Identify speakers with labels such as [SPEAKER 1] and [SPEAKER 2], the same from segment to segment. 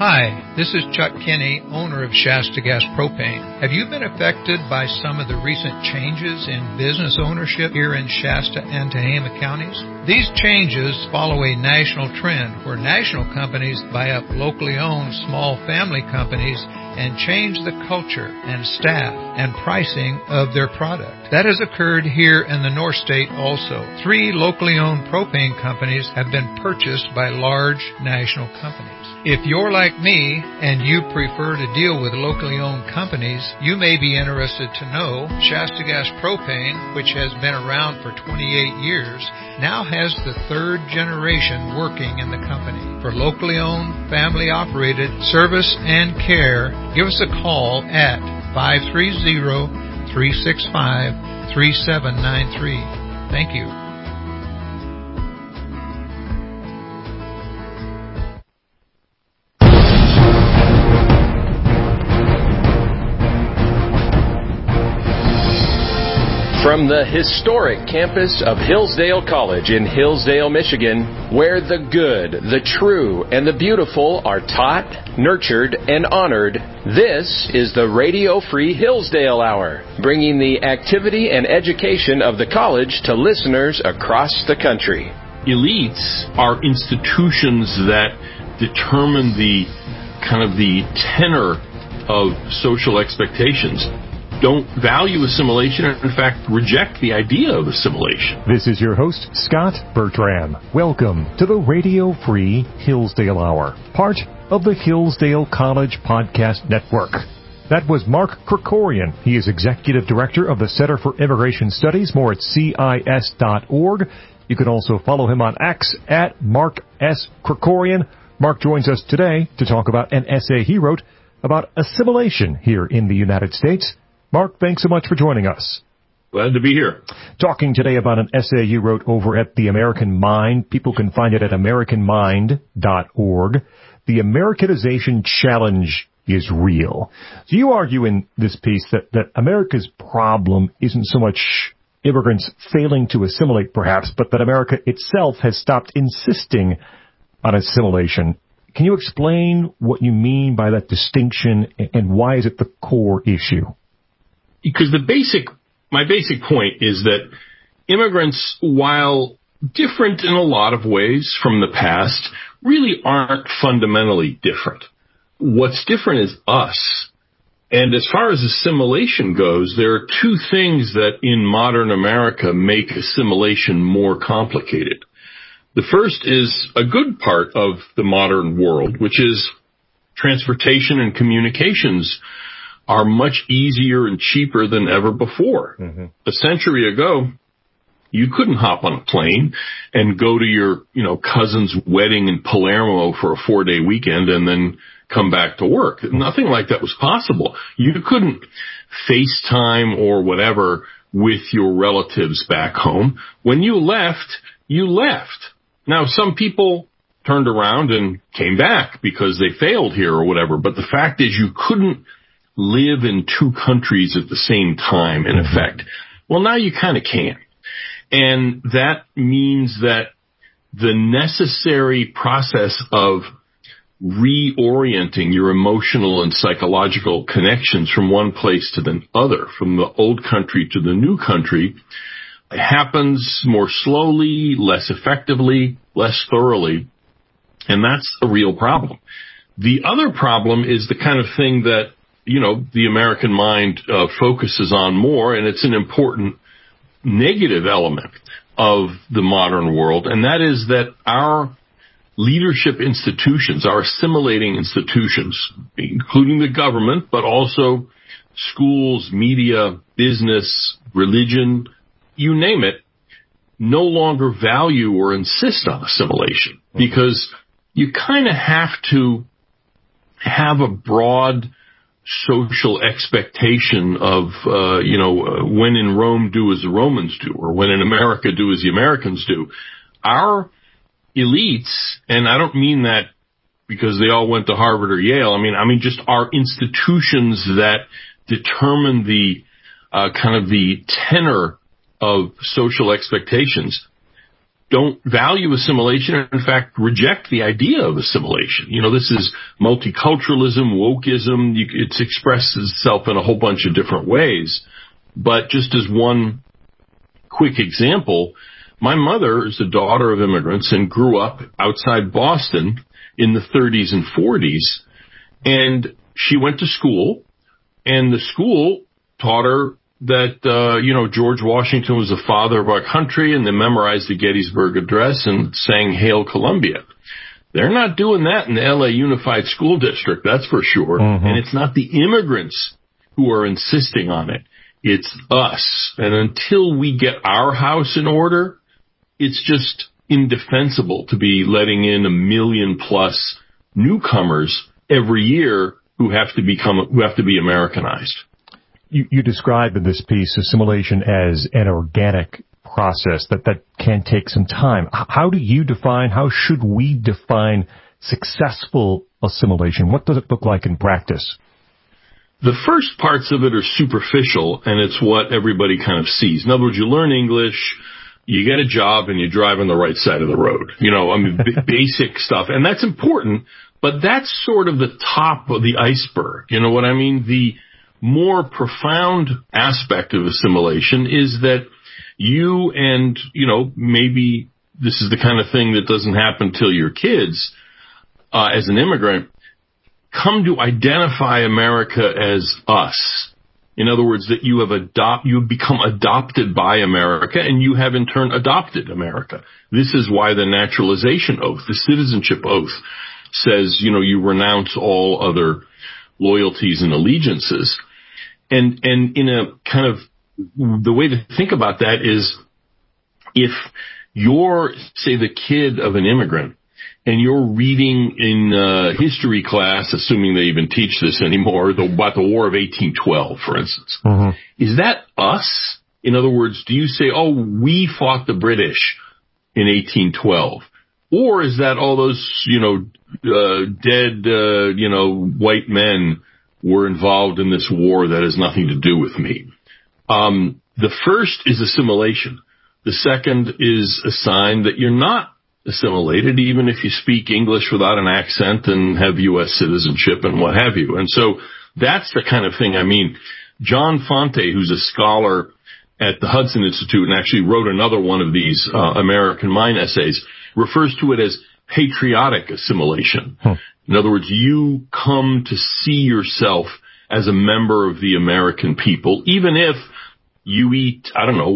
[SPEAKER 1] Hi, this is Chuck Kinney, owner of Shasta Gas Propane. Have you been affected by some of the recent changes in business ownership here in Shasta and Tehama counties? These changes follow a national trend where national companies buy up locally owned small family companies and change the culture and staff and pricing of their product. That has occurred here in the North State also. 3 locally owned propane companies have been purchased by large national companies. If you're like me and you prefer to deal with locally owned companies, you may be interested to know Shasta Gas Propane, which has been around for 28 years, now has the 3rd generation working in the company. For locally owned, family operated service and care, give us a call at 530-365-3793. Thank you.
[SPEAKER 2] From the historic campus of Hillsdale College in Hillsdale, Michigan, where the good, the true, and the beautiful are taught, nurtured, and honored, this is the Radio Free Hillsdale Hour, bringing the activity and education of the college to listeners across the country.
[SPEAKER 3] Elites are institutions that determine the tenor of social expectations. Don't value assimilation and, in fact, reject the idea of assimilation.
[SPEAKER 4] This is your host, Scott Bertram. Welcome to the Radio Free Hillsdale Hour, part of the Hillsdale College Podcast Network. That was Mark Krikorian. He is Executive Director of the Center for Immigration Studies, more at CIS.org. You can also follow him on X at Mark S. Krikorian. Mark joins us today to talk about an essay he wrote about assimilation here in the United States. Mark, thanks so much for joining us.
[SPEAKER 3] Glad to be here.
[SPEAKER 4] Talking today about an essay you wrote over at The American Mind. People can find it at AmericanMind.org. The Americanization Challenge is real. So you argue in this piece that America's problem isn't so much immigrants failing to assimilate, perhaps, but that America itself has stopped insisting on assimilation. Can you explain what you mean by that distinction, and why is it the core issue?
[SPEAKER 3] Because my basic point is that immigrants, while different in a lot of ways from the past, really aren't fundamentally different. What's different is us. And as far as assimilation goes, there are 2 things that in modern America make assimilation more complicated. The first is a good part of the modern world, which is transportation and communications are much easier and cheaper than ever before. Mm-hmm. A century ago, you couldn't hop on a plane and go to your, cousin's wedding in Palermo for a 4-day weekend and then come back to work. Nothing like that was possible. You couldn't FaceTime or whatever with your relatives back home. When you left, you left. Now, some people turned around and came back because they failed here or whatever, but the fact is you couldn't live in 2 countries at the same time, in effect. Well, now you kind of can. And that means that the necessary process of reorienting your emotional and psychological connections from one place to the other, from the old country to the new country, happens more slowly, less effectively, less thoroughly, and that's a real problem. The other problem is the kind of thing that the American mind focuses on more, and it's an important negative element of the modern world, and that is that our leadership institutions, our assimilating institutions, including the government, but also schools, media, business, religion, you name it, no longer value or insist on assimilation, because you kind of have to have a broad social expectation of, when in Rome, do as the Romans do, or when in America, do as the Americans do. Our elites, and I don't mean that because they all went to Harvard or Yale. I mean just our institutions that determine the the tenor of social expectations don't value assimilation, and in fact reject the idea of assimilation. This is multiculturalism, wokeism. It's expressed itself in a whole bunch of different ways. But just as one quick example, my mother is the daughter of immigrants and grew up outside Boston in the 30s and 40s. And she went to school, and the school taught her that, George Washington was the father of our country, and they memorized the Gettysburg Address and sang Hail Columbia. They're not doing that in the LA Unified School District, that's for sure. Mm-hmm. And it's not the immigrants who are insisting on it. It's us. And until we get our house in order, it's just indefensible to be letting in 1 million plus newcomers every year who have to be Americanized.
[SPEAKER 4] You describe in this piece assimilation as an organic process that can take some time. How should we define successful assimilation? What does it look like in practice?
[SPEAKER 3] The first parts of it are superficial, and it's what everybody kind of sees. In other words, you learn English, you get a job, and you drive on the right side of the road. Basic stuff. And that's important, but that's sort of the top of the iceberg. You know what I mean? The more profound aspect of assimilation is that you and, maybe this is the kind of thing that doesn't happen till you're kids, as an immigrant, come to identify America as us. In other words, that you have become adopted by America, and you have in turn adopted America. This is why the naturalization oath, the citizenship oath, says, you renounce all other loyalties and allegiances. And in a kind of, the way to think about that is, if you're, say, the kid of an immigrant, and you're reading in history class, assuming they even teach this anymore, about the War of 1812, for instance, mm-hmm. Is that us? In other words, do you say, we fought the British in 1812? Or is that all those, dead, white men were involved in this war that has nothing to do with me? The first is assimilation. The second is a sign that you're not assimilated, even if you speak English without an accent and have U.S. citizenship and what have you. And so that's the kind of thing I mean. John Fonte, who's a scholar at the Hudson Institute and actually wrote another one of these American Mind essays, refers to it as patriotic assimilation. In other words, you come to see yourself as a member of the American people, even if you eat,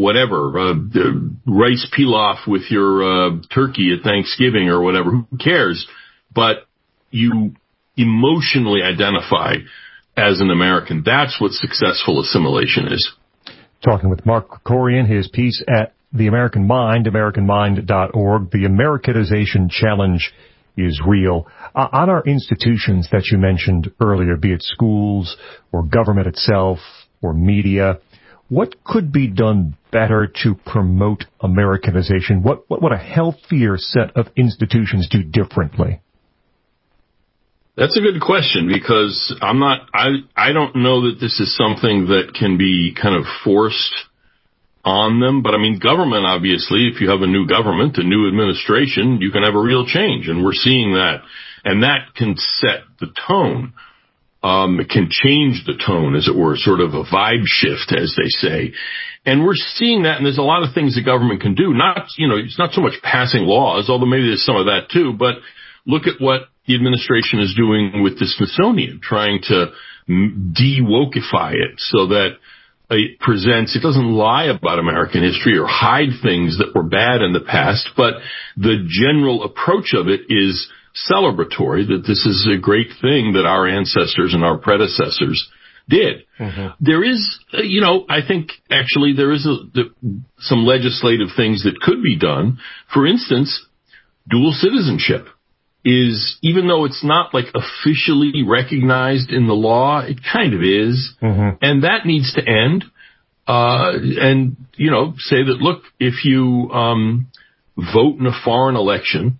[SPEAKER 3] rice pilaf with your turkey at Thanksgiving or whatever, who cares? But you emotionally identify as an American. That's what successful assimilation is.
[SPEAKER 4] Talking with Mark Krikorian, his piece at The American Mind, AmericanMind.org, The Americanization Challenge is Real. On our institutions that you mentioned earlier, be it schools or government itself or media, what could be done better to promote Americanization? What would a healthier set of institutions do differently?
[SPEAKER 3] That's a good question, because I don't know that this is something that can be kind of forced on them. But government, obviously, if you have a new government, a new administration, you can have a real change. And we're seeing that. And that can set the tone. It can change the tone, as it were, sort of a vibe shift, as they say. And we're seeing that, and there's a lot of things the government can do. It's not so much passing laws, although maybe there's some of that too, but look at what the administration is doing with the Smithsonian, trying to de-wokify it so that it doesn't lie about American history or hide things that were bad in the past, but the general approach of it is celebratory, that this is a great thing that our ancestors and our predecessors did. Mm-hmm. There is, I think actually there is some legislative things that could be done. For instance, dual citizenship is, even though it's not like officially recognized in the law, it kind of is. Mm-hmm. And that needs to end. And, say that, look, if you vote in a foreign election,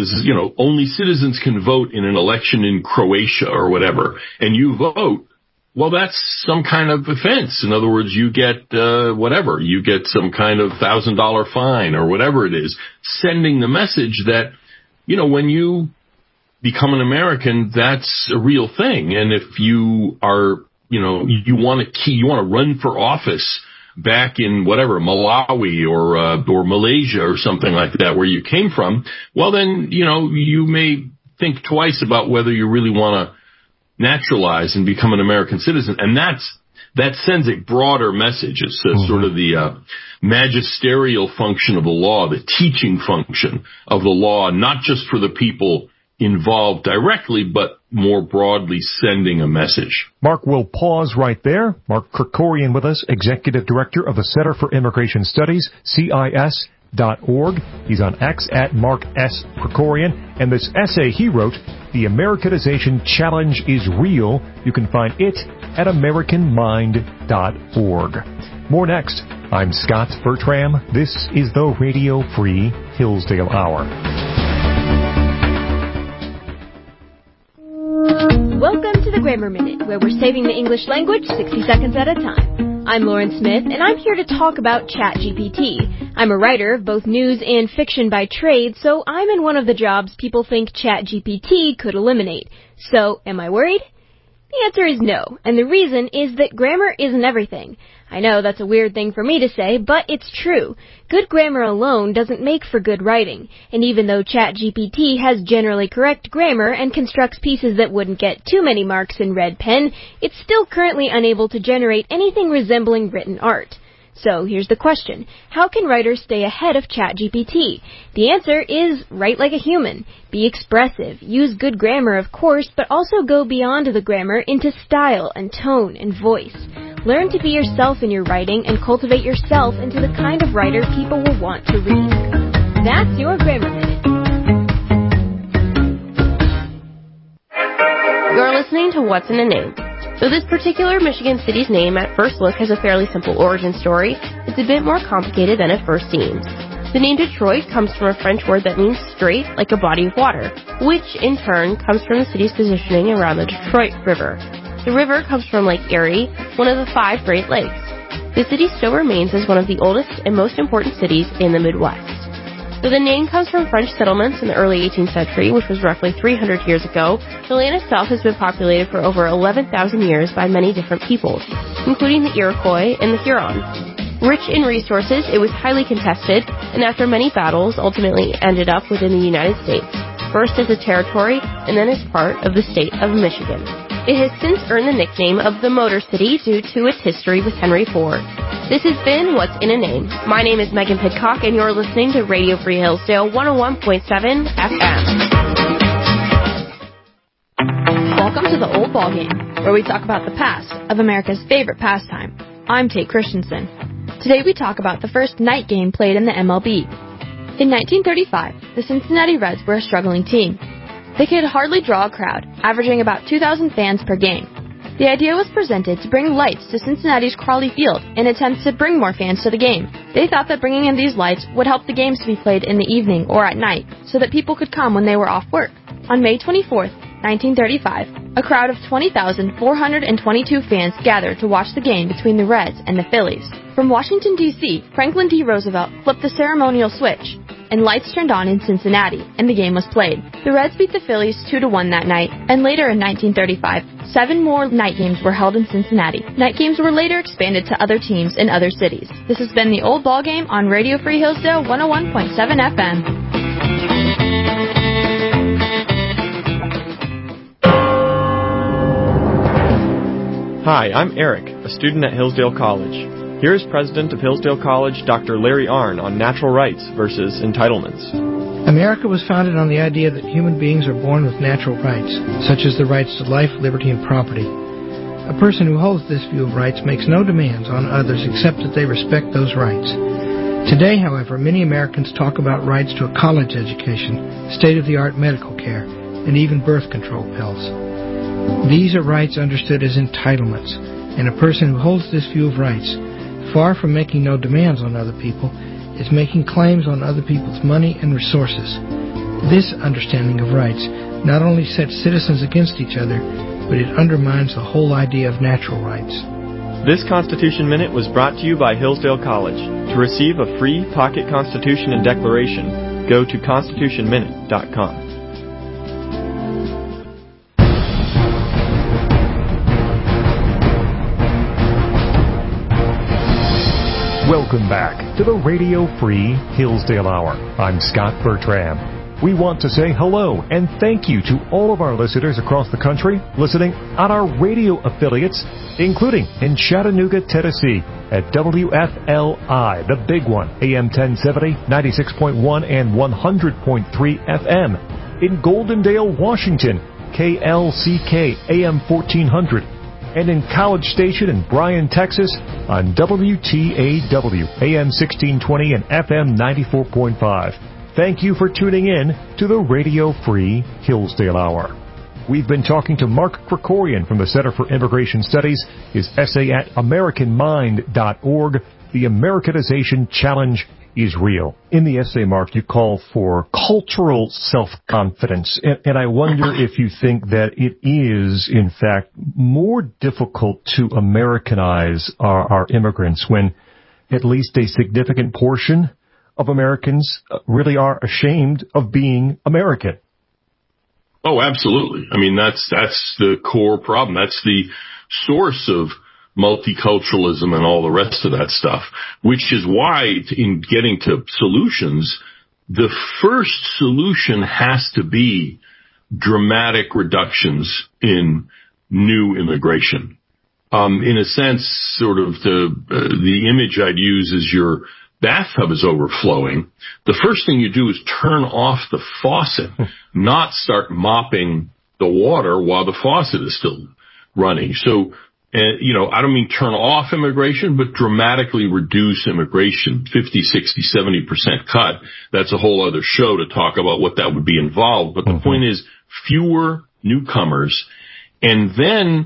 [SPEAKER 3] only citizens can vote in an election in Croatia or whatever, and you vote, well, that's some kind of offense. In other words, you get whatever. You get some kind of $1,000 fine or whatever it is, sending the message that, when you become an American, that's a real thing. And if you are, you want to run for office back in whatever, Malawi or Malaysia or something like that, where you came from, well, then, you may think twice about whether you really want to naturalize and become an American citizen. And that sends a broader message. It's sort of the magisterial function of the law, the teaching function of the law, not just for the people involved directly, but more broadly sending a message.
[SPEAKER 4] Mark will pause right there. Mark Krikorian with us, Executive Director of the Center for Immigration Studies, CIS.org. He's on X at Mark S. Krikorian. And this essay he wrote, The Americanization Challenge is Real. You can find it at AmericanMind.org. More next. I'm Scott Bertram. This is the Radio Free Hillsdale Hour.
[SPEAKER 5] Welcome to the Grammar Minute, where we're saving the English language 60 seconds at a time. I'm Lauren Smith, and I'm here to talk about ChatGPT. I'm a writer of both news and fiction by trade, so I'm in one of the jobs people think ChatGPT could eliminate. So, am I worried? The answer is no, and the reason is that grammar isn't everything. I know that's a weird thing for me to say, but it's true. Good grammar alone doesn't make for good writing, and even though ChatGPT has generally correct grammar and constructs pieces that wouldn't get too many marks in red pen, it's still currently unable to generate anything resembling written art. So here's the question. How can writers stay ahead of ChatGPT? The answer is write like a human. Be expressive. Use good grammar, of course, but also go beyond the grammar into style and tone and voice. Learn to be yourself in your writing and cultivate yourself into the kind of writer people will want to read. That's your Grammar Minute.
[SPEAKER 6] You're listening to What's in a Name. Though this particular Michigan city's name at first look has a fairly simple origin story, it's a bit more complicated than it first seems. The name Detroit comes from a French word that means straight, like a body of water, which in turn comes from the city's positioning around the Detroit River. The river comes from Lake Erie, one of the 5 Great Lakes. The city still remains as one of the oldest and most important cities in the Midwest. Though the name comes from French settlements in the early 18th century, which was roughly 300 years ago, the land itself has been populated for over 11,000 years by many different peoples, including the Iroquois and the Huron. Rich in resources, it was highly contested, and after many battles, ultimately ended up within the United States, first as a territory and then as part of the state of Michigan. It has since earned the nickname of the Motor City due to its history with Henry Ford. This has been What's in a Name. My name is Megan Pidcock, and you're listening to Radio Free Hillsdale 101.7 FM.
[SPEAKER 5] Welcome to the Old Ballgame, where we talk about the past of America's favorite pastime. I'm Tate Christensen. Today we talk about the first night game played in the MLB. In 1935, the Cincinnati Reds were a struggling team. They could hardly draw a crowd, averaging about 2,000 fans per game. The idea was presented to bring lights to Cincinnati's Crawley Field in attempts to bring more fans to the game. They thought that bringing in these lights would help the games to be played in the evening or at night so that people could come when they were off work. On May 24th, 1935, a crowd of 20,422 fans gathered to watch the game between the Reds and the Phillies. From Washington, D.C., Franklin D. Roosevelt flipped the ceremonial switch, and lights turned on in Cincinnati, and the game was played. The Reds beat the Phillies 2-1 that night, and later in 1935, 7 more night games were held in Cincinnati. Night games were later expanded to other teams in other cities. This has been the Old Ball Game on Radio Free Hillsdale 101.7 FM.
[SPEAKER 7] Hi, I'm Eric, a student at Hillsdale College. Here is President of Hillsdale College, Dr. Larry Arnn, on natural rights versus entitlements.
[SPEAKER 8] America was founded on the idea that human beings are born with natural rights, such as the rights to life, liberty, and property. A person who holds this view of rights makes no demands on others except that they respect those rights. Today, however, many Americans talk about rights to a college education, state-of-the-art medical care, and even birth control pills. These are rights understood as entitlements, and a person who holds this view of rights, far from making no demands on other people, is making claims on other people's money and resources. This understanding of rights not only sets citizens against each other, but it undermines the whole idea of natural rights.
[SPEAKER 7] This Constitution Minute was brought to you by Hillsdale College. To receive a free pocket Constitution and Declaration, go to constitutionminute.com.
[SPEAKER 4] Welcome back to the Radio Free Hillsdale Hour. I'm Scott Bertram. We want to say hello and thank you to all of our listeners across the country listening on our radio affiliates, including in Chattanooga, Tennessee at WFLI, the big one, AM 1070, 96.1 and 100.3 FM. In Goldendale, Washington, KLCK, AM 1400. And in College Station in Bryan, Texas on WTAW, AM 1620 and FM 94.5. Thank you for tuning in to the Radio Free Hillsdale Hour. We've been talking to Mark Krikorian from the Center for Immigration Studies. His essay at AmericanMind.org, The Americanization Challenge is Real. In the essay, Mark, you call for cultural self-confidence. And I wonder if you think that it is, in fact, more difficult to Americanize our immigrants when at least a significant portion of Americans really are ashamed of being American.
[SPEAKER 3] Oh, absolutely. I mean, that's the core problem. That's the source of multiculturalism and all the rest of that stuff, which is why in getting to solutions, the first solution has to be dramatic reductions in new immigration. In a sense, sort of the image I'd use is your bathtub is overflowing. The first thing you do is turn off the faucet, not start mopping the water while the faucet is still running. So, I don't mean turn off immigration, but dramatically reduce immigration, 50, 60, 70% cut. That's a whole other show to talk about what that would be involved. But the point is fewer newcomers. And then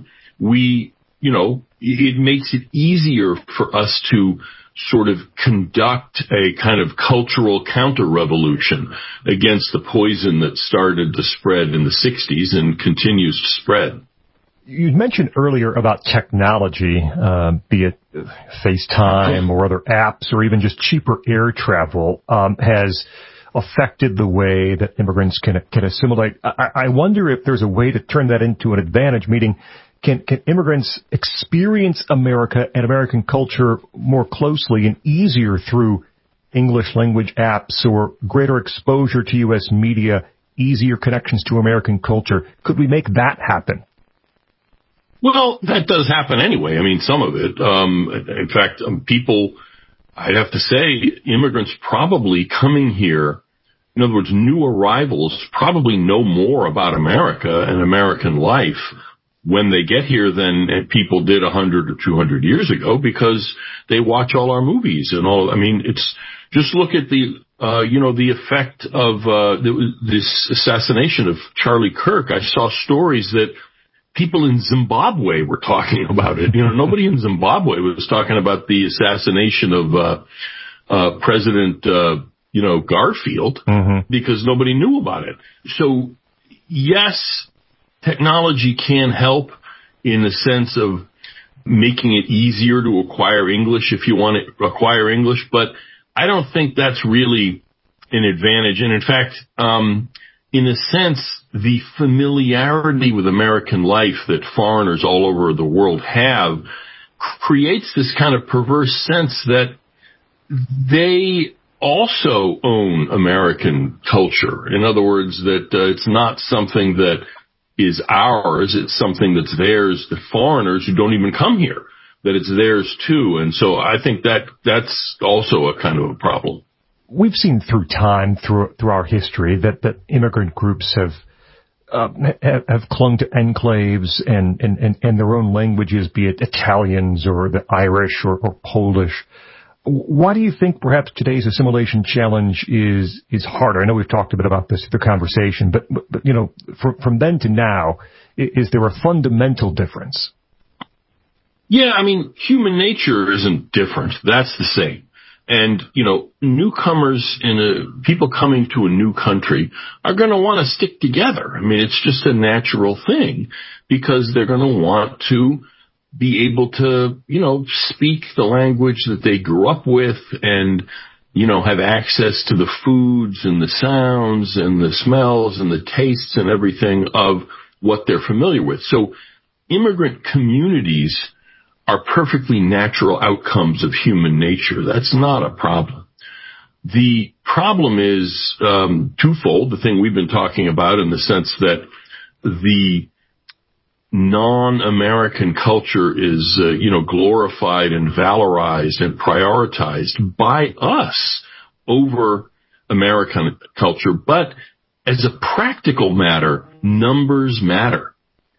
[SPEAKER 3] it makes it easier for us to sort of conduct a kind of cultural counter-revolution against the poison that started to spread in the 60s and continues to spread.
[SPEAKER 4] You mentioned earlier about technology, be it FaceTime or other apps or even just cheaper air travel, has affected the way that immigrants can assimilate. I wonder if there's a way to turn that into an advantage, meaning can immigrants experience America and American culture more closely and easier through English language apps or greater exposure to U.S. media, easier connections to American culture? Could we make that happen?
[SPEAKER 3] Well, that does happen anyway. I mean, some of it. In fact, people, I'd have to say, immigrants probably coming here, in other words, new arrivals probably know more about America and American life when they get here than people did 100 or 200 years ago because they watch all our movies and all. I mean, it's just look at the effect of this assassination of Charlie Kirk. I saw stories that people in Zimbabwe were talking about it. Nobody in Zimbabwe was talking about the assassination of President, Garfield because nobody knew about it. So, yes, technology can help in the sense of making it easier to acquire English if you want to acquire English, but I don't think that's really an advantage. And in fact, in a sense, the familiarity with American life that foreigners all over the world have creates this kind of perverse sense that they also own American culture. In other words, that it's not something that is ours, it's something that's theirs, the foreigners who don't even come here, that it's theirs too. And so I think that's also a kind of a problem.
[SPEAKER 4] We've seen through time, through our history, that immigrant groups have clung to enclaves and their own languages, be it Italians or the Irish or Polish. Why do you think perhaps today's assimilation challenge is harder? I know we've talked a bit about this in the conversation, but from then to now, is there a fundamental difference?
[SPEAKER 3] Yeah, I mean, human nature isn't different. That's the same. And, newcomers people coming to a new country are going to want to stick together. I mean, it's just a natural thing because they're going to want to be able to, speak the language that they grew up with and, have access to the foods and the sounds and the smells and the tastes and everything of what they're familiar with. So immigrant communities are perfectly natural outcomes of human nature. That's not a problem. The problem is twofold, the thing we've been talking about in the sense that the non-American culture is, glorified and valorized and prioritized by us over American culture. But as a practical matter, numbers matter.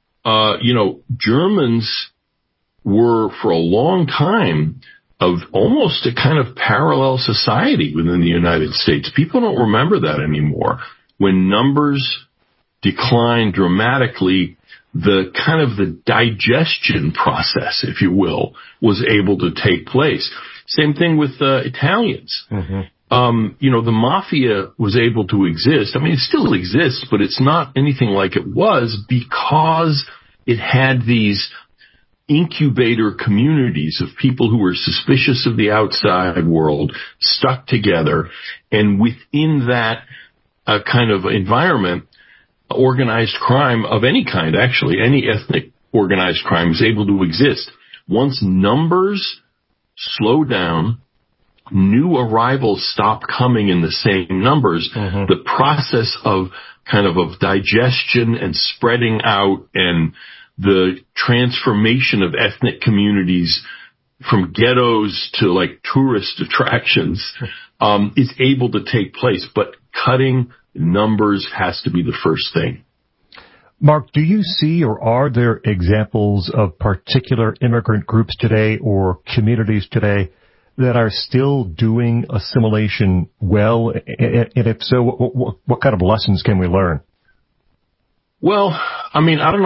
[SPEAKER 3] Germans were for a long time of almost a kind of parallel society within the United States. People don't remember that anymore. When numbers declined dramatically, the kind of the digestion process, if you will, was able to take place. Same thing with Italians. Mm-hmm. The mafia was able to exist. I mean, it still exists, but it's not anything like it was because it had these incubator communities of people who were suspicious of the outside world, stuck together, and within that kind of environment, organized crime of any kind, actually, any ethnic organized crime is able to exist. Once numbers slow down, new arrivals stop coming in the same numbers, the process of of digestion and spreading out and the transformation of ethnic communities from ghettos to like tourist attractions is able to take place. But cutting numbers has to be the first thing.
[SPEAKER 4] Mark, do you see or are there examples of particular immigrant groups today or communities today that are still doing assimilation well? And if so, what kind of lessons can we learn?
[SPEAKER 3] Well, I mean, I don't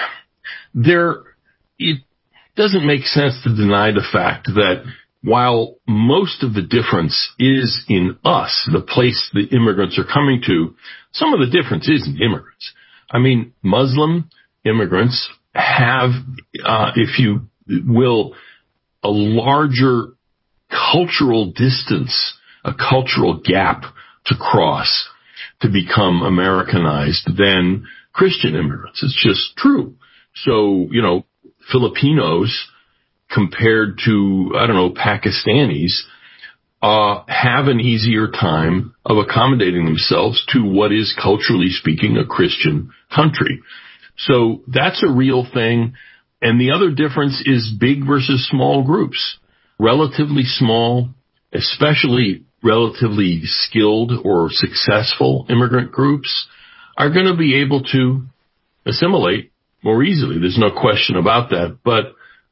[SPEAKER 3] know. It doesn't make sense to deny the fact that while most of the difference is in us, the place the immigrants are coming to, some of the difference is in immigrants. I mean, Muslim immigrants have, if you will, a larger cultural distance, a cultural gap to cross to become Americanized than Christian immigrants. It's just true. So, Filipinos compared to, Pakistanis, have an easier time of accommodating themselves to what is, culturally speaking, a Christian country. So that's a real thing. And the other difference is big versus small groups. Relatively small, especially relatively skilled or successful immigrant groups are going to be able to assimilate more easily. There's no question about that. But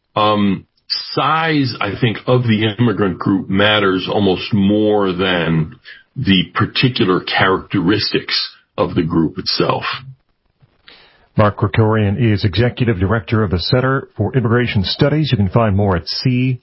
[SPEAKER 3] size, I think, of the immigrant group matters almost more than the particular characteristics of the group itself.
[SPEAKER 4] Mark Krikorian is Executive Director of the Center for Immigration Studies. You can find more at CIS.org.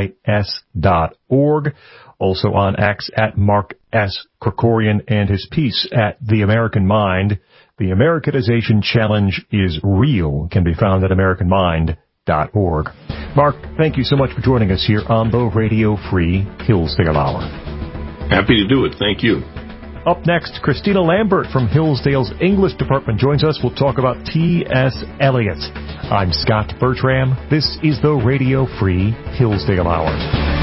[SPEAKER 4] Also on X at Mark S. Krikorian and his piece at The American Mind. The Americanization Challenge is Real can be found at AmericanMind.org. Mark, thank you so much for joining us here on the Radio Free Hillsdale Hour.
[SPEAKER 3] Happy to do it. Thank you.
[SPEAKER 4] Up next, Christina Lambert from Hillsdale's English Department joins us. We'll talk about T.S. Eliot. I'm Scott Bertram. This is the Radio Free Hillsdale Hour.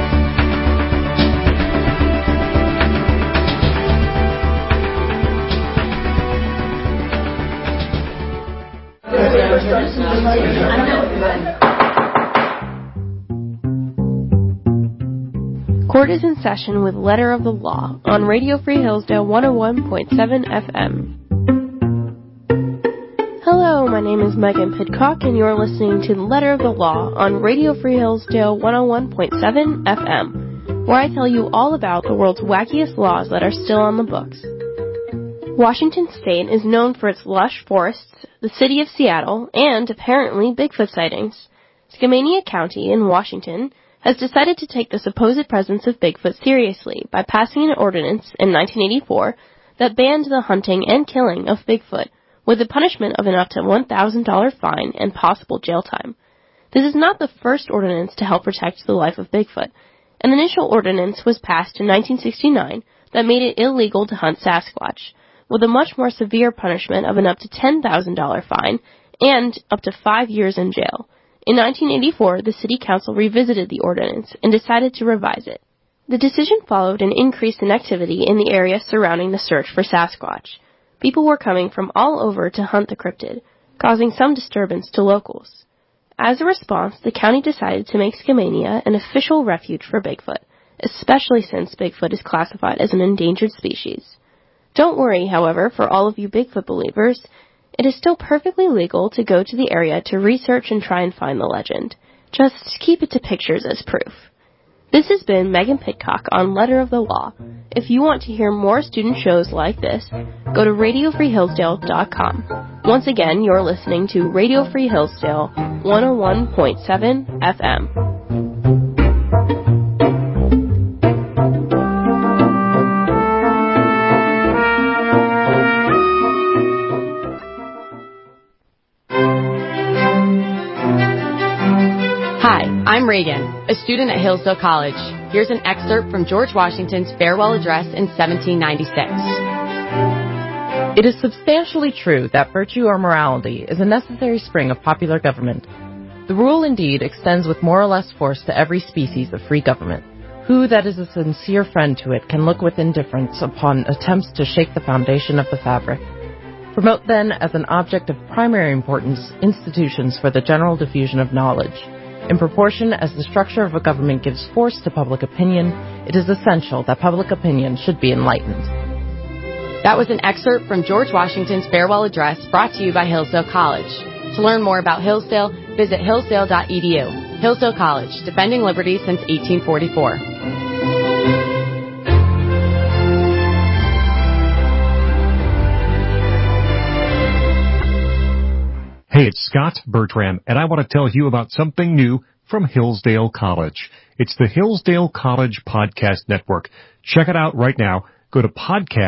[SPEAKER 6] Court is in session with Letter of the Law on Radio Free Hillsdale 101.7 FM. Hello, my name is Megan Pidcock, and you're listening to Letter of the Law on Radio Free Hillsdale 101.7 FM, where I tell you all about the world's wackiest laws that are still on the books. Washington State is known for its lush forests, the city of Seattle, and, apparently, Bigfoot sightings. Skamania County in Washington has decided to take the supposed presence of Bigfoot seriously by passing an ordinance in 1984 that banned the hunting and killing of Bigfoot, with the punishment of an up to $1,000 fine and possible jail time. This is not the first ordinance to help protect the life of Bigfoot. An initial ordinance was passed in 1969 that made it illegal to hunt Sasquatch, with a much more severe punishment of an up to $10,000 fine and up to 5 years in jail. In 1984, the City Council revisited the ordinance and decided to revise it. The decision followed an increase in activity in the area surrounding the search for Sasquatch. People were coming from all over to hunt the cryptid, causing some disturbance to locals. As a response, the county decided to make Skamania an official refuge for Bigfoot, especially since Bigfoot is classified as an endangered species. Don't worry, however, for all of you Bigfoot believers, it is still perfectly legal to go to the area to research and try and find the legend. Just keep it to pictures as proof. This has been Megan Pitcock on Letter of the Law. If you want to hear more student shows like this, go to radiofreehillsdale.com. Once again, you're listening to Radio Free Hillsdale 101.7 FM.
[SPEAKER 9] I'm Reagan, a student at Hillsdale College. Here's an excerpt from George Washington's farewell address in 1796.
[SPEAKER 10] It is substantially true that virtue or morality is a necessary spring of popular government. The rule, indeed, extends with more or less force to every species of free government. Who that is a sincere friend to it can look with indifference upon attempts to shake the foundation of the fabric? Promote, then, as an object of primary importance, institutions for the general diffusion of knowledge. In proportion as the structure of a government gives force to public opinion, it is essential that public opinion should be enlightened.
[SPEAKER 9] That was an excerpt from George Washington's farewell address brought to you by Hillsdale College. To learn more about Hillsdale, visit hillsdale.edu. Hillsdale College, defending liberty since 1844.
[SPEAKER 4] Hey, it's Scott Bertram, and I want to tell you about something new from Hillsdale College. It's the Hillsdale College Podcast Network. Check it out right now. Go to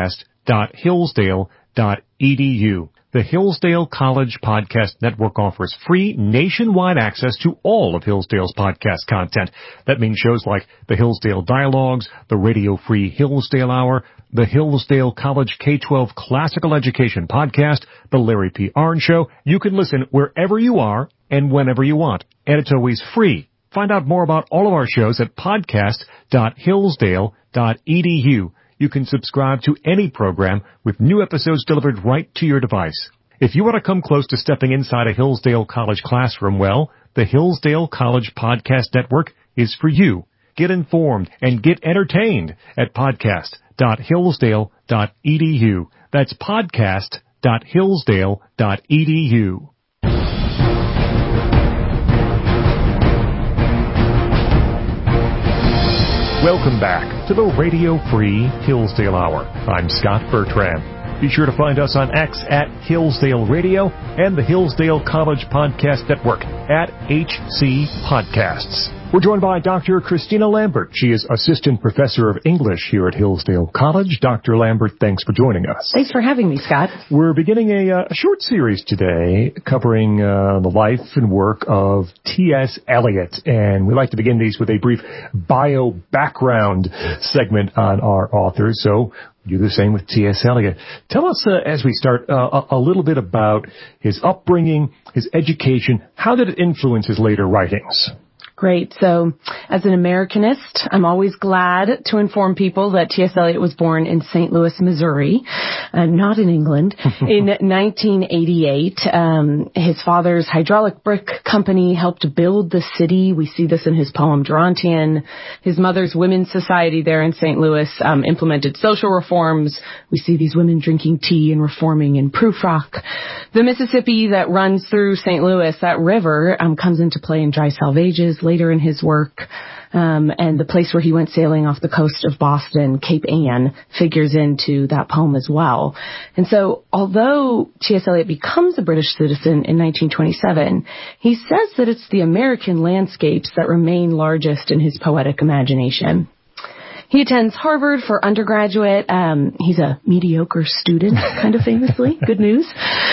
[SPEAKER 4] podcast.hillsdale.edu. The Hillsdale College Podcast Network offers free nationwide access to all of Hillsdale's podcast content. That means shows like the Hillsdale Dialogues, the Radio Free Hillsdale Hour, the Hillsdale College K-12 Classical Education Podcast, the Larry P. Arnn Show. You can listen wherever you are and whenever you want. And it's always free. Find out more about all of our shows at podcast.hillsdale.edu. You can subscribe to any program with new episodes delivered right to your device. If you want to come close to stepping inside a Hillsdale College classroom, well, the Hillsdale College Podcast Network is for you. Get informed and get entertained at podcast.hillsdale.edu. That's podcast.hillsdale.edu. Welcome back to the Radio Free Hillsdale Hour. I'm Scott Bertram. Be sure to find us on X at Hillsdale Radio and the Hillsdale College Podcast Network at HC Podcasts. We're joined by Dr. Christina Lambert. She is Assistant Professor of English here at Hillsdale College. Dr. Lambert, thanks for joining us.
[SPEAKER 10] Thanks for having me, Scott.
[SPEAKER 4] We're beginning a short series today covering the life and work of T.S. Eliot. And we like to begin these with a brief bio background segment on our author. So do the same with T.S. Eliot. Tell us, as we start, a little bit about his upbringing, his education. How did it influence his later writings?
[SPEAKER 10] Great. So, as an Americanist, I'm always glad to inform people that T.S. Eliot was born in St. Louis, Missouri, not in England, in 1988. His father's hydraulic brick company helped build the city. We see this in his poem Gerontian. His mother's women's society there in St. Louis implemented social reforms. We see these women drinking tea and reforming in Proof Rock. The Mississippi that runs through St. Louis, that river, comes into play in Dry Salvages later in his work.
[SPEAKER 11] and the place where he went sailing off the coast of Boston, Cape Ann, figures into that poem as well. And so although T.S. Eliot becomes a British citizen in 1927, he says that it's the American landscapes that remain largest in his poetic imagination. He attends Harvard for undergraduate. He's a mediocre student, kind of famously. Good news.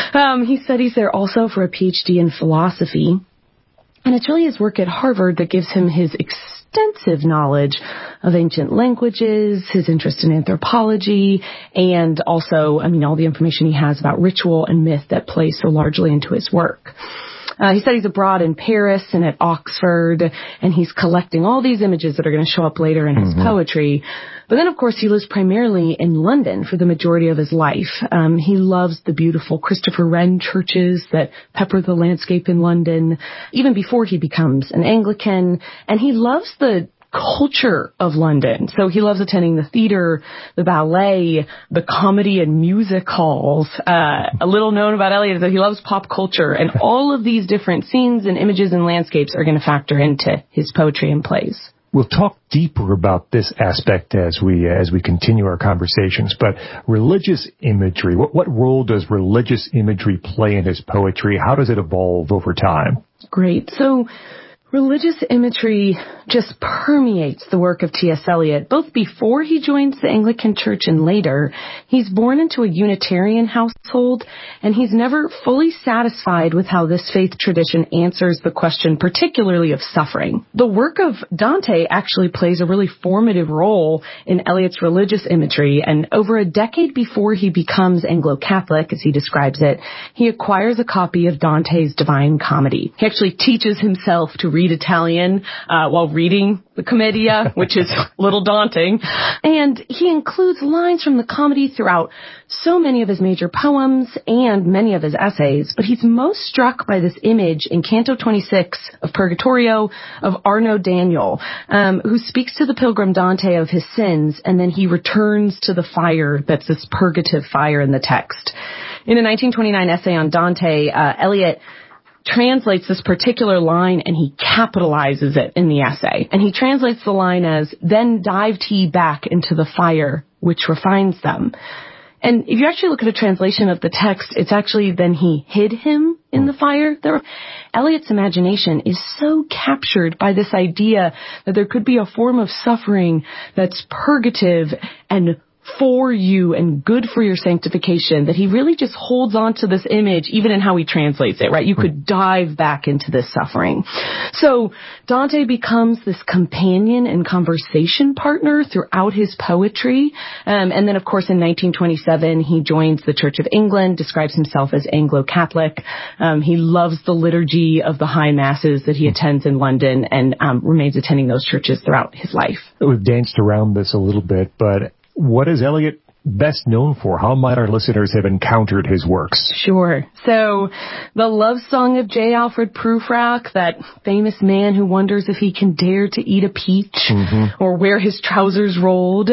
[SPEAKER 11] He studies there also for a PhD in philosophy. And it's really his work at Harvard that gives him his extensive knowledge of ancient languages, his interest in anthropology, and also, all the information he has about ritual and myth that plays so largely into his work. He studies abroad in Paris and at Oxford, and he's collecting all these images that are going to show up later in his poetry. But then, of course, he lives primarily in London for the majority of his life. He loves the beautiful Christopher Wren churches that pepper the landscape in London, even before he becomes an Anglican. And he loves the culture of London. So he loves attending the theater, the ballet, the comedy and music halls. A little known about Eliot is that he loves pop culture, and all of these different scenes and images and landscapes are going to factor into his poetry and plays.
[SPEAKER 4] We'll talk deeper about this aspect as we continue our conversations, but religious imagery, what role does religious imagery play in his poetry? How does it evolve over time?
[SPEAKER 11] Great. So religious imagery just permeates the work of T.S. Eliot, both before he joins the Anglican Church and later. He's born into a Unitarian household, and he's never fully satisfied with how this faith tradition answers the question, particularly of suffering. The work of Dante actually plays a really formative role in Eliot's religious imagery, and over a decade before he becomes Anglo-Catholic, as he describes it, he acquires a copy of Dante's Divine Comedy. He actually teaches himself to read Italian while reading the Commedia, which is a little daunting. And he includes lines from the comedy throughout so many of his major poems and many of his essays. But he's most struck by this image in Canto 26 of Purgatorio of Arno Daniel, who speaks to the pilgrim Dante of his sins, and then he returns to the fire that's this purgative fire in the text. In a 1929 essay on Dante, Eliot translates this particular line, and he capitalizes it in the essay. And he translates the line as, "Then dived he back into the fire, which refines them." And if you actually look at a translation of the text, it's actually, "Then he hid him in the fire." Eliot's imagination is so captured by this idea that there could be a form of suffering that's purgative and for you and good for your sanctification, that he really just holds on to this image even in how he translates it, right? You could dive back into this suffering. So Dante becomes this companion and conversation partner throughout his poetry. And then, of course, in 1927, he joins the Church of England, describes himself as Anglo-Catholic. He loves the liturgy of the high masses that he attends in London, and remains attending those churches throughout his life.
[SPEAKER 4] We've danced around this a little bit, but what is Eliot best known for? How might our listeners have encountered his works?
[SPEAKER 11] Sure. So the love song of J. Alfred Prufrock, that famous man who wonders if he can dare to eat a peach or wear his trousers rolled.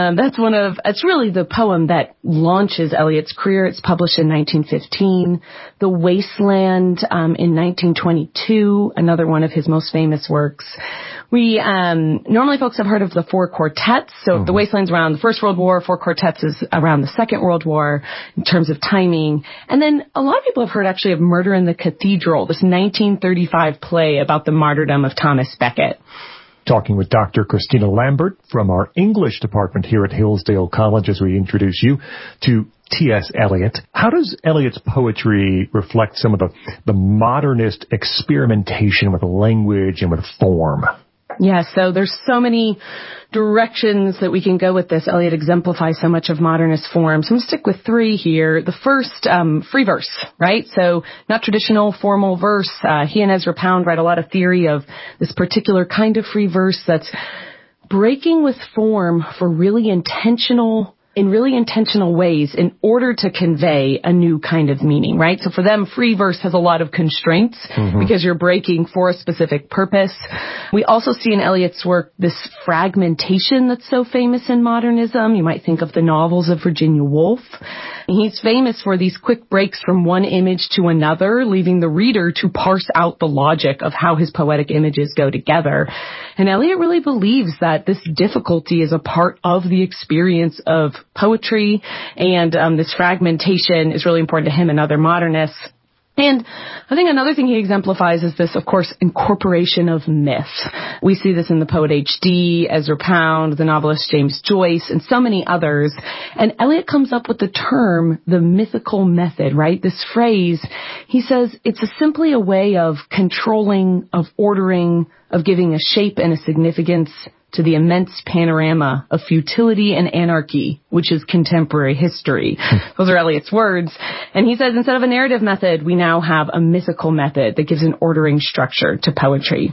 [SPEAKER 11] It's really the poem that launches Eliot's career. It's published in 1915. The Wasteland in 1922, another one of his most famous works. We normally folks have heard of the four quartets. So The Wasteland's around the First World War, Four Quartets is around the Second World War in terms of timing. And then a lot of people have heard actually of Murder in the Cathedral, this 1935 play about the martyrdom of Thomas Becket.
[SPEAKER 4] Talking with Dr. Christina Lambert from our English department here at Hillsdale College as we introduce you to T.S. Eliot. How does Eliot's poetry reflect some of the modernist experimentation with language and with form?
[SPEAKER 11] Yeah, so there's so many directions that we can go with this. Eliot exemplifies so much of modernist form. So I'm going to stick with three here. The first, free verse, right? So not traditional formal verse. He and Ezra Pound write a lot of theory of this particular kind of free verse that's breaking with form for really intentional in really intentional ways in order to convey a new kind of meaning, right? So for them, free verse has a lot of constraints because you're breaking for a specific purpose. We also see in Eliot's work this fragmentation that's so famous in modernism. You might think of the novels of Virginia Woolf. He's famous for these quick breaks from one image to another, leaving the reader to parse out the logic of how his poetic images go together. And Eliot really believes that this difficulty is a part of the experience of poetry, and this fragmentation is really important to him and other modernists. And I think another thing he exemplifies is this, of course, incorporation of myth. We see this in the poet H.D., Ezra Pound, the novelist James Joyce, and so many others. And Eliot comes up with the term, the mythical method, right? This phrase, he says, it's simply a way of controlling, of ordering, of giving a shape and a significance to the immense panorama of futility and anarchy, which is contemporary history. Those are Eliot's words. And he says, instead of a narrative method, we now have a mythical method that gives an ordering structure to poetry.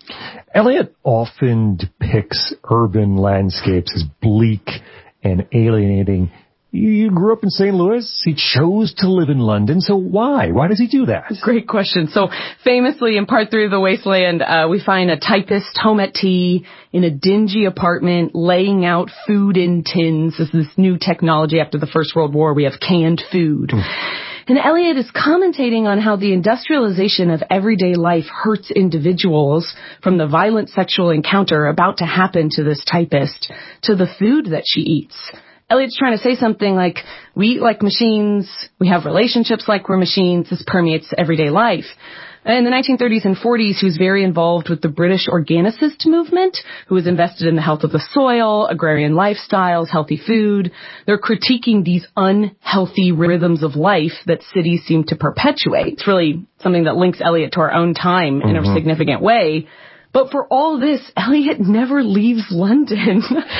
[SPEAKER 4] Eliot often depicts urban landscapes as bleak and alienating. You grew up in St. Louis. He chose to live in London. So why? Why does he do that?
[SPEAKER 11] Great question. So famously in Part 3 of The Wasteland, we find a typist home at tea in a dingy apartment laying out food in tins. This is this new technology after the First World War. We have canned food. And Eliot is commentating on how the industrialization of everyday life hurts individuals, from the violent sexual encounter about to happen to this typist to the food that she eats. Eliot's trying to say something like, we eat like machines, we have relationships like we're machines, this permeates everyday life. In the 1930s and 40s, he was very involved with the British organicist movement, who was invested in the health of the soil, agrarian lifestyles, healthy food. They're critiquing these unhealthy rhythms of life that cities seem to perpetuate. It's really something that links Eliot to our own time in a significant way. But for all this, Eliot never leaves London.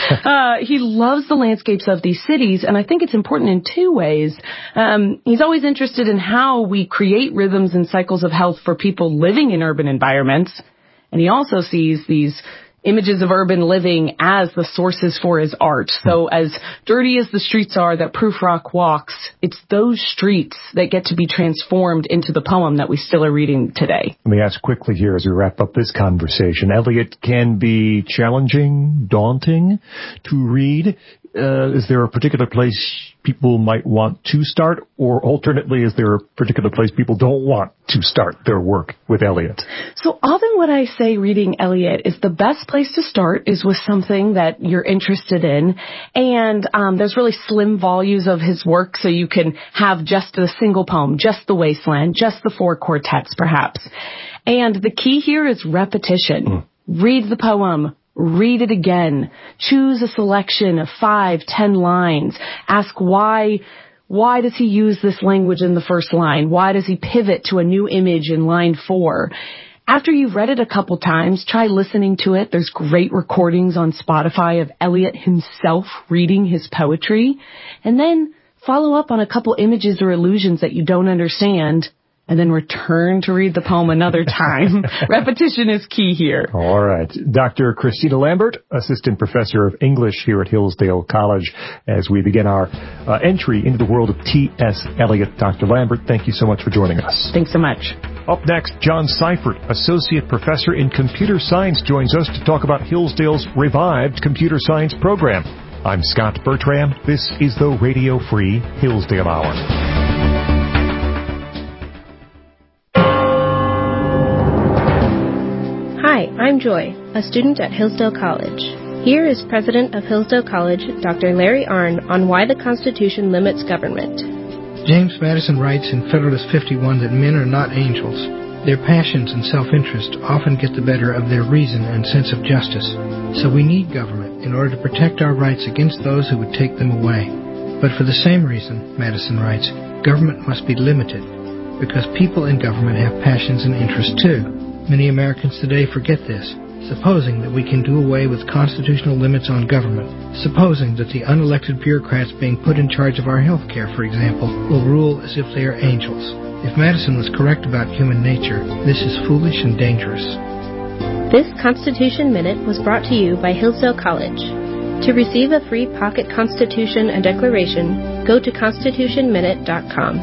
[SPEAKER 11] He loves the landscapes of these cities, and I think it's important in two ways. He's always interested in how we create rhythms and cycles of health for people living in urban environments, and he also sees these images of urban living as the sources for his art. So as dirty as the streets are that Prufrock walks, it's those streets that get to be transformed into the poem that we still are reading today.
[SPEAKER 4] Let me ask quickly here as we wrap up this conversation. Eliot can be challenging, daunting to read. Is there a particular place people might want to start, or alternately, is there a particular place people don't want to start their work with Eliot?
[SPEAKER 11] So often what I say reading Eliot is the best place to start is with something that you're interested in, and there's really slim volumes of his work, so you can have just a single poem, just The Wasteland, just the 4 quartets perhaps. And the key here is repetition. Read the poem. Read it again. Choose a selection of 5, 10 lines. Ask why does he use this language in the first line? Why does he pivot to a new image in line 4? After you've read it a couple times, try listening to it. There's great recordings on Spotify of Eliot himself reading his poetry. And then follow up on a couple images or illusions that you don't understand, and then return to read the poem another time. Repetition is key here.
[SPEAKER 4] All right. Dr. Christina Lambert, Assistant Professor of English here at Hillsdale College, as we begin our entry into the world of T.S. Eliot. Dr. Lambert, thank you so much for joining us.
[SPEAKER 11] Thanks so much.
[SPEAKER 4] Up next, John Seifert, Associate Professor in Computer Science, joins us to talk about Hillsdale's revived computer science program. I'm Scott Bertram. This is the Radio Free Hillsdale Hour.
[SPEAKER 12] Hi, I'm Joy, a student at Hillsdale College. Here is President of Hillsdale College, Dr. Larry Arnn, on why the Constitution limits government.
[SPEAKER 8] James Madison writes in Federalist 51 that men are not angels. Their passions and self-interest often get the better of their reason and sense of justice. So we need government in order to protect our rights against those who would take them away. But for the same reason, Madison writes, government must be limited, because people in government have passions and interests too. Many Americans today forget this, supposing that we can do away with constitutional limits on government, supposing that the unelected bureaucrats being put in charge of our health care, for example, will rule as if they are angels. If Madison was correct about human nature, this is foolish and dangerous.
[SPEAKER 12] This Constitution Minute was brought to you by Hillsdale College. To receive a free pocket Constitution and Declaration, go to constitutionminute.com.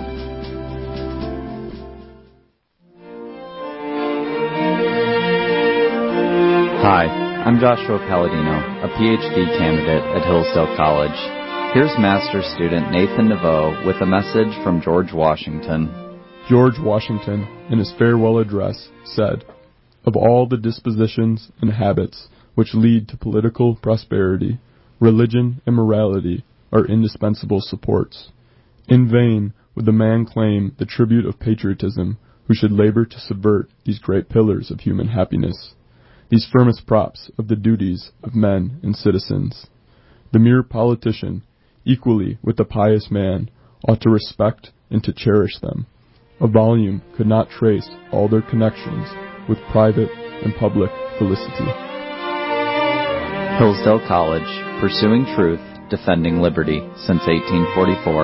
[SPEAKER 13] Hi, I'm Joshua Palladino, a PhD candidate at Hillsdale College. Here's master's student Nathan Naveau with a message from George Washington.
[SPEAKER 14] George Washington, in his farewell address, said, "Of all the dispositions and habits which lead to political prosperity, religion and morality are indispensable supports. In vain would the man claim the tribute of patriotism who should labor to subvert these great pillars of human happiness, these firmest props of the duties of men and citizens. The mere politician, equally with the pious man, ought to respect and to cherish them. A volume could not trace all their connections with private and public felicity."
[SPEAKER 13] Hillsdale College, pursuing truth, defending liberty since 1844.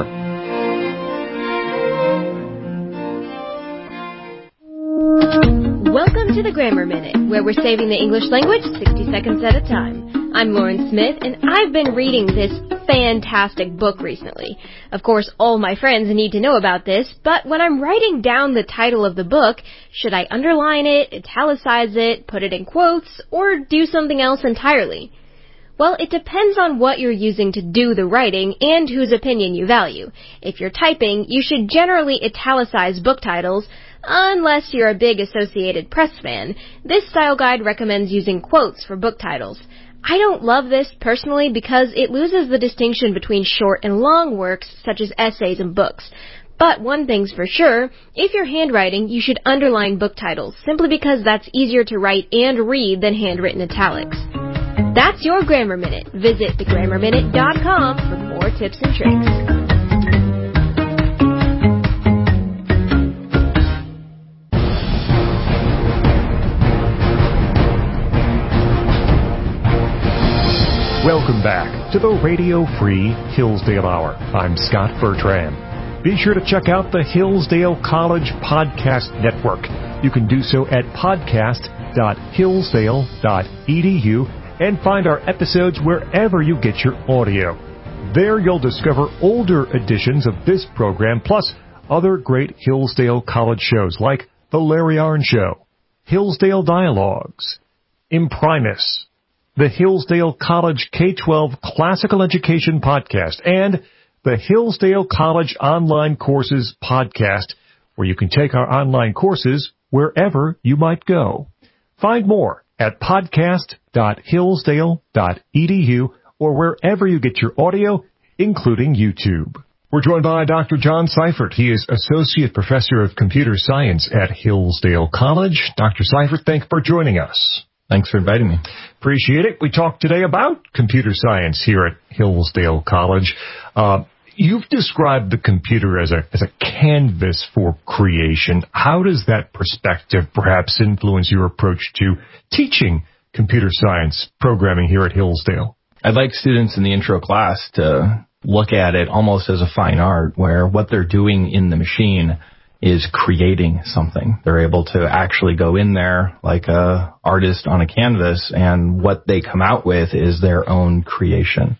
[SPEAKER 5] Welcome to the Grammar Minute, where we're saving the English language 60 seconds at a time. I'm Lauren Smith, and I've been reading this fantastic book recently. Of course, all my friends need to know about this, but when I'm writing down the title of the book, should I underline it, italicize it, put it in quotes, or do something else entirely? Well, it depends on what you're using to do the writing and whose opinion you value. If you're typing, you should generally italicize book titles, unless you're a big Associated Press fan. This style guide recommends using quotes for book titles. I don't love this personally because it loses the distinction between short and long works such as essays and books. But one thing's for sure, if you're handwriting, you should underline book titles, simply because that's easier to write and read than handwritten italics. That's your Grammar Minute. Visit thegrammarminute.com for more tips and tricks.
[SPEAKER 4] Welcome back to the Radio Free Hillsdale Hour. I'm Scott Bertram. Be sure to check out the Hillsdale College Podcast Network. You can do so at podcast.hillsdale.edu and find our episodes wherever you get your audio. There you'll discover older editions of this program, plus other great Hillsdale College shows like The Larry Arnn Show, Hillsdale Dialogues, Imprimis, the Hillsdale College K-12 Classical Education Podcast, and the Hillsdale College Online Courses Podcast, where you can take our online courses wherever you might go. Find more at podcast.hillsdale.edu or wherever you get your audio, including YouTube. We're joined by Dr. John Seifert. He is Associate Professor of Computer Science at Hillsdale College. Dr. Seifert, thanks for joining us.
[SPEAKER 15] Thanks for inviting me.
[SPEAKER 4] Appreciate it. We talked today about computer science here at Hillsdale College. You've described the computer as a canvas for creation. How does that perspective perhaps influence your approach to teaching computer science programming here at Hillsdale?
[SPEAKER 15] I'd like students in the intro class to look at it almost as a fine art, where what they're doing in the machine is creating something. They're able to actually go in there like a artist on a canvas, and what they come out with is their own creation.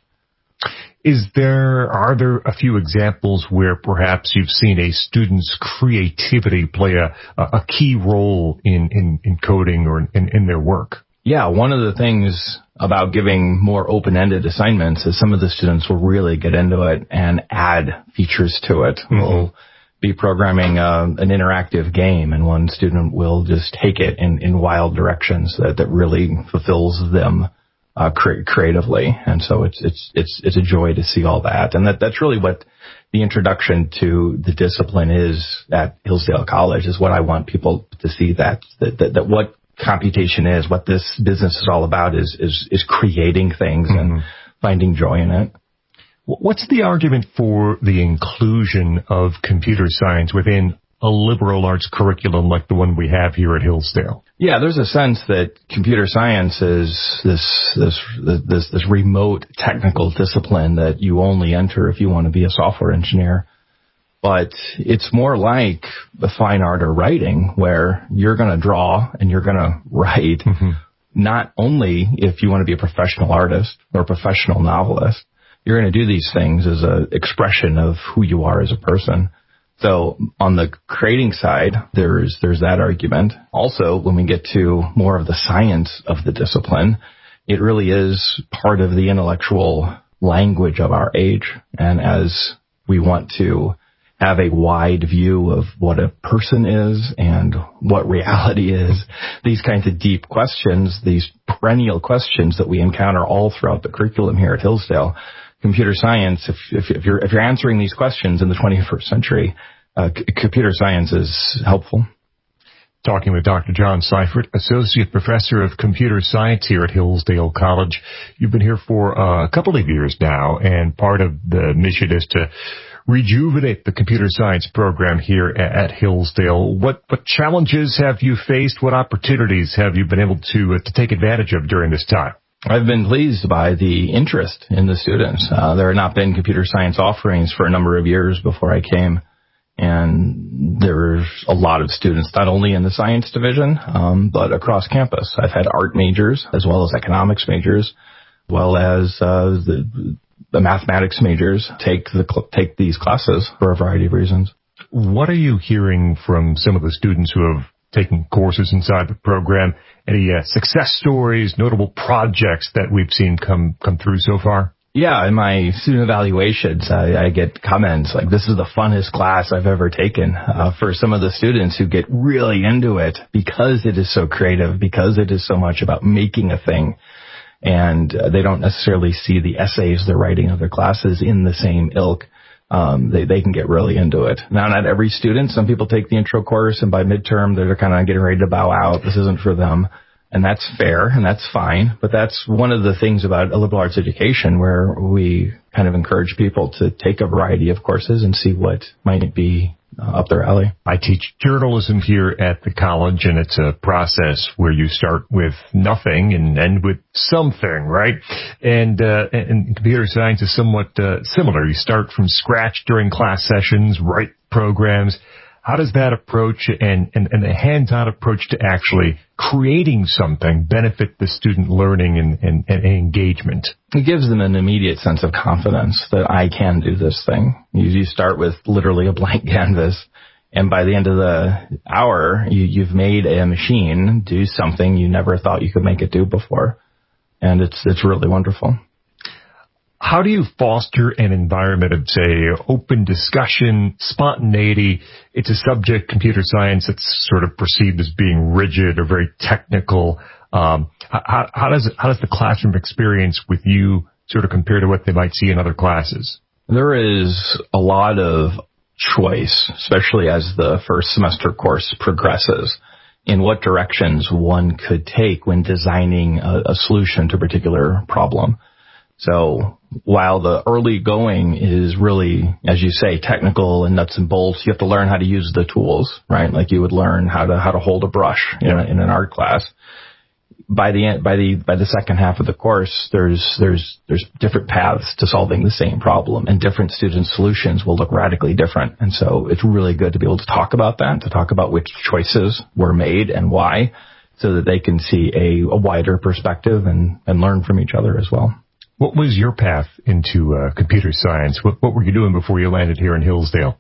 [SPEAKER 4] Are there a few examples where perhaps you've seen a student's creativity play a key role in coding or in their work?
[SPEAKER 15] Yeah, one of the things about giving more open-ended assignments is some of the students will really get into it and add features to it. Mm-hmm. We'll be programming an interactive game, and one student will just take it in wild directions that really fulfills them creatively. And so it's a joy to see all that. And that's really what the introduction to the discipline is at Hillsdale College, is what I want people to see, that what computation is, what this business is all about is creating things and finding joy in it.
[SPEAKER 4] What's the argument for the inclusion of computer science within a liberal arts curriculum like the one we have here at Hillsdale?
[SPEAKER 15] Yeah, there's a sense that computer science is this remote technical discipline that you only enter if you want to be a software engineer. But it's more like the fine art or writing, where you're going to draw and you're going to write not only if you want to be a professional artist or a professional novelist, you're going to do these things as an expression of who you are as a person. So on the creating side, there's that argument. Also, when we get to more of the science of the discipline, it really is part of the intellectual language of our age. And as we want to have a wide view of what a person is and what reality is, these kinds of deep questions, these perennial questions that we encounter all throughout the curriculum here at Hillsdale, computer science, if you're answering these questions in the 21st century, computer science is helpful.
[SPEAKER 4] Talking with Dr. John Seifert, Associate Professor of Computer Science here at Hillsdale College. You've been here for a couple of years now, and part of the mission is to rejuvenate the computer science program here at Hillsdale. What challenges have you faced? What opportunities have you been able to take advantage of during this time?
[SPEAKER 15] I've been pleased by the interest in the students. There had not been computer science offerings for a number of years before I came. And there's a lot of students, not only in the science division, but across campus. I've had art majors as well as economics majors, as well as the mathematics majors take these classes for a variety of reasons.
[SPEAKER 4] What are you hearing from some of the students who have taken courses inside the program? Any success stories, notable projects that we've seen come through so far?
[SPEAKER 15] Yeah, in my student evaluations, I get comments like, this is the funnest class I've ever taken. For some of the students who get really into it because it is so creative, because it is so much about making a thing, and they don't necessarily see the essays they're writing of their classes in the same ilk. They can get really into it. Now, not every student. Some people take the intro course, and by midterm, they're kind of getting ready to bow out. This isn't for them. And that's fair, and that's fine. But that's one of the things about a liberal arts education, where we kind of encourage people to take a variety of courses and see what might be up their alley. I teach journalism here at the college, and it's a process where you start with nothing and end with something, right? And computer science is somewhat similar. You start from scratch during class sessions, write programs. How does that approach and the hands-on approach to actually creating something benefit the student learning and engagement? It gives them an immediate sense of confidence that I can do this thing. You start with literally a blank canvas, and by the end of the hour, you've made a machine do something you never thought you could make it do before. And it's really wonderful.
[SPEAKER 4] How do you foster an environment of, say, open discussion, spontaneity? It's a subject, computer science, that's sort of perceived as being rigid or very technical. How does the classroom experience with you sort of compare to what they might see in other classes?
[SPEAKER 15] There is a lot of choice, especially as the first semester course progresses, in what directions one could take when designing a solution to a particular problem. So while the early going is really, as you say, technical and nuts and bolts, you have to learn how to use the tools, right? Like you would learn how to hold a brush in an art class. By the second half of the course, there's different paths to solving the same problem, and different student solutions will look radically different. And so it's really good to be able to talk about that, to talk about which choices were made and why, so that they can see a wider perspective and learn from each other as well.
[SPEAKER 4] What was your path into computer science? What were you doing before you landed here in Hillsdale?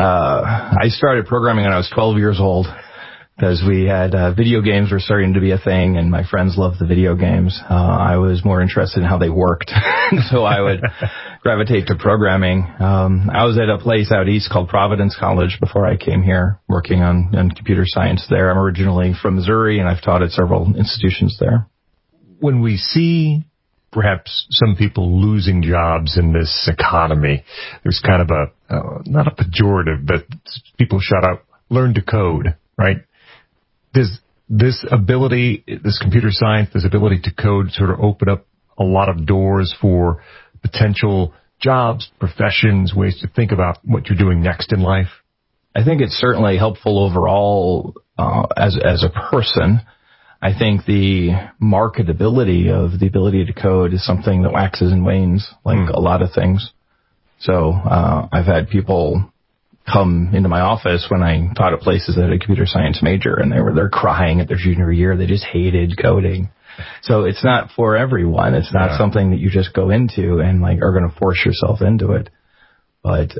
[SPEAKER 15] I started programming when I was 12 years old, because we had video games were starting to be a thing, and my friends loved the video games. I was more interested in how they worked, so I would gravitate to programming. I was at a place out east called Providence College before I came here, working on computer science there. I'm originally from Missouri, and I've taught at several institutions there.
[SPEAKER 4] When we see perhaps some people losing jobs in this economy, there's kind of not a pejorative, but people shout out, learn to code, right? Does this computer science, this ability to code sort of open up a lot of doors for potential jobs, professions, ways to think about what you're doing next in life?
[SPEAKER 15] I think it's certainly helpful overall as a person. I think the marketability of the ability to code is something that waxes and wanes, like a lot of things. So I've had people come into my office when I taught at places that had a computer science major, and they're crying at their junior year. They just hated coding. So it's not for everyone. It's not something that you just go into and like are going to force yourself into it. But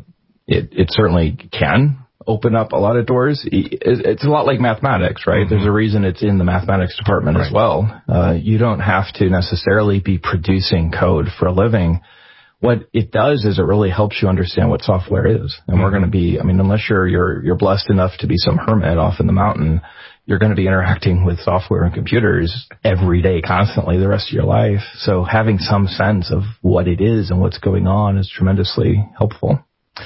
[SPEAKER 15] it certainly can open up a lot of doors. It's a lot like mathematics, right? Mm-hmm. There's a reason it's in the mathematics department as well. You don't have to necessarily be producing code for a living. What it does is it really helps you understand what software is. And we're going to be, I mean, unless you're blessed enough to be some hermit off in the mountain, you're going to be interacting with software and computers every day, constantly, the rest of your life. So having some sense of what it is and what's going on is tremendously helpful.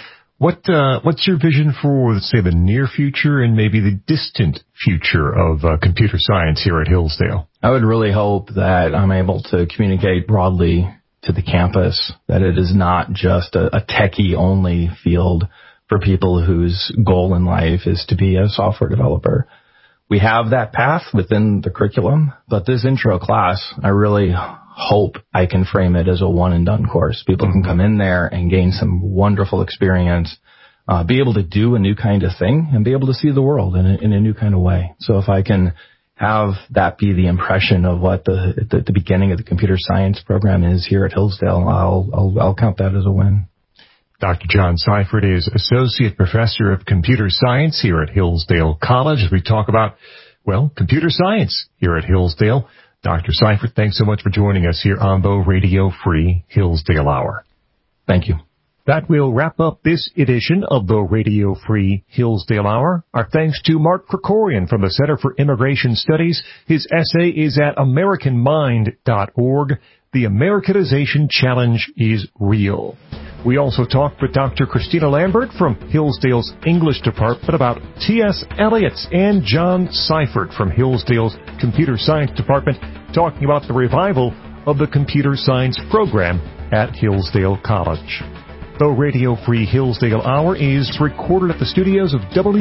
[SPEAKER 4] What's your vision for, let's say, the near future and maybe the distant future of computer science here at Hillsdale?
[SPEAKER 15] I would really hope that I'm able to communicate broadly to the campus that it is not just a techie-only field for people whose goal in life is to be a software developer. We have that path within the curriculum, but this intro class, I really hope I can frame it as a one-and-done course. People can come in there and gain some wonderful experience, be able to do a new kind of thing, and be able to see the world in a new kind of way. So if I can have that be the impression of what the beginning of the computer science program is here at Hillsdale, I'll count that as a win.
[SPEAKER 4] Dr. John Seifert is Associate Professor of Computer Science here at Hillsdale College as we talk about, well, computer science here at Hillsdale. Dr. Seifert, thanks so much for joining us here on the Radio Free Hillsdale Hour.
[SPEAKER 15] Thank you.
[SPEAKER 4] That will wrap up this edition of the Radio Free Hillsdale Hour. Our thanks to Mark Krikorian from the Center for Immigration Studies. His essay is at AmericanMind.org. The Americanization Challenge is Real. We also talked with Dr. Christina Lambert from Hillsdale's English Department about T.S. Eliot and John Seifert from Hillsdale's Computer Science Department talking about the revival of the computer science program at Hillsdale College. The Radio Free Hillsdale Hour is recorded at the studios of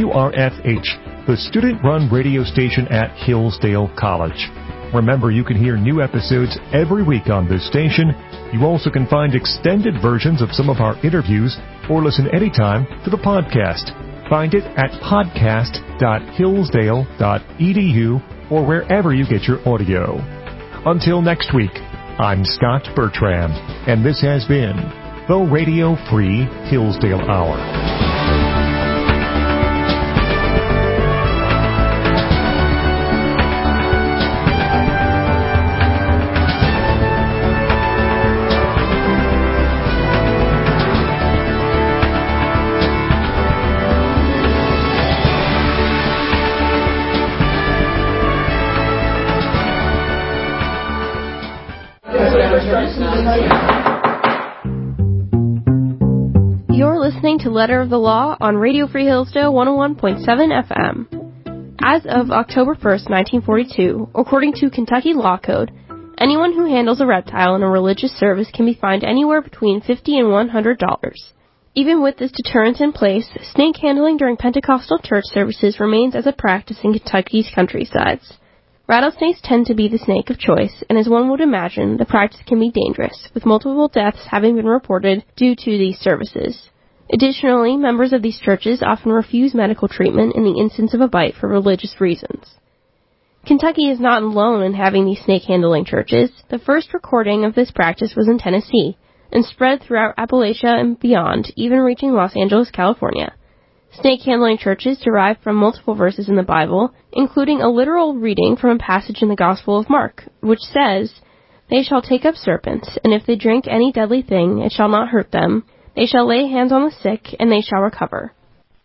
[SPEAKER 4] WRFH, the student-run radio station at Hillsdale College. Remember, you can hear new episodes every week on this station. You also can find extended versions of some of our interviews or listen anytime to the podcast. Find it at podcast.hillsdale.edu or wherever you get your audio. Until next week, I'm Scott Bertram, and this has been the Radio Free Hillsdale Hour.
[SPEAKER 12] You're listening to Letter of the Law on Radio Free Hillsdale 101.7 FM. As of October 1st, 1942, according to Kentucky Law Code, anyone who handles a reptile in a religious service can be fined anywhere between $50 and $100. Even with this deterrent in place, snake handling during Pentecostal church services remains as a practice in Kentucky's countrysides. Rattlesnakes tend to be the snake of choice, and as one would imagine, the practice can be dangerous, with multiple deaths having been reported due to these services. Additionally, members of these churches often refuse medical treatment in the instance of a bite for religious reasons. Kentucky is not alone in having these snake-handling churches. The first recording of this practice was in Tennessee, and spread throughout Appalachia and beyond, even reaching Los Angeles, California. Snake-handling churches derive from multiple verses in the Bible, including a literal reading from a passage in the Gospel of Mark, which says, "They shall take up serpents, and if they drink any deadly thing, it shall not hurt them. They shall lay hands on the sick, and they shall recover."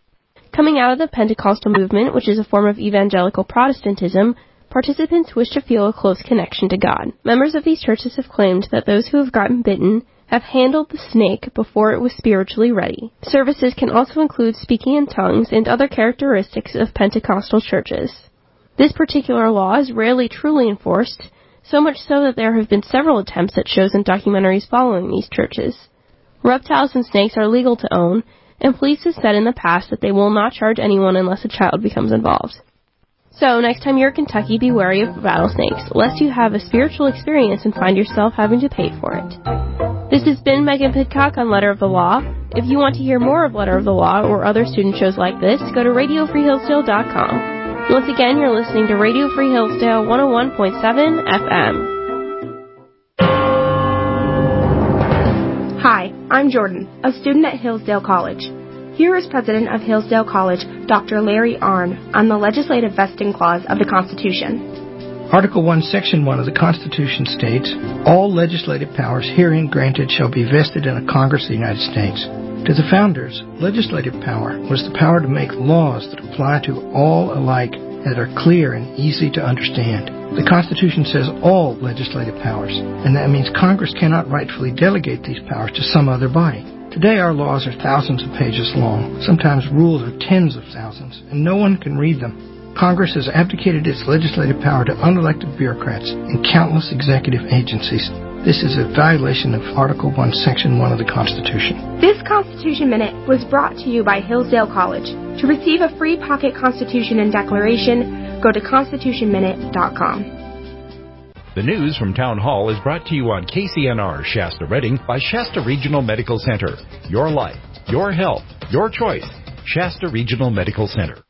[SPEAKER 12] Coming out of the Pentecostal movement, which is a form of evangelical Protestantism, participants wish to feel a close connection to God. Members of these churches have claimed that those who have gotten bitten have handled the snake before it was spiritually ready. Services can also include speaking in tongues and other characteristics of Pentecostal churches. This particular law is rarely truly enforced, so much so that there have been several attempts at shows and documentaries following these churches. Reptiles and snakes are legal to own, and police have said in the past that they will not charge anyone unless a child becomes involved. So, next time you're in Kentucky, be wary of rattlesnakes, lest you have a spiritual experience and find yourself having to pay for it. This has been Megan Pidcock on Letter of the Law. If you want to hear more of Letter of the Law or other student shows like this, go to RadioFreeHillsdale.com. Once again, you're listening to Radio Free Hillsdale 101.7 FM.
[SPEAKER 16] Hi, I'm Jordan, a student at Hillsdale College. Here is President of Hillsdale College, Dr. Larry Arnn, on the legislative vesting clause of the Constitution.
[SPEAKER 8] Article 1, Section 1 of the Constitution states, all legislative powers herein granted shall be vested in a Congress of the United States. To the founders, legislative power was the power to make laws that apply to all alike, that are clear and easy to understand. The Constitution says all legislative powers, and that means Congress cannot rightfully delegate these powers to some other body. Today our laws are thousands of pages long. Sometimes rules are tens of thousands, and no one can read them. Congress has abdicated its legislative power to unelected bureaucrats and countless executive agencies. This is a violation of Article 1, Section 1 of the Constitution.
[SPEAKER 16] This Constitution Minute was brought to you by Hillsdale College. To receive a free pocket Constitution and Declaration, go to constitutionminute.com.
[SPEAKER 17] The news from Town Hall is brought to you on KCNR Shasta Redding by Shasta Regional Medical Center. Your life, your health, your choice. Shasta Regional Medical Center.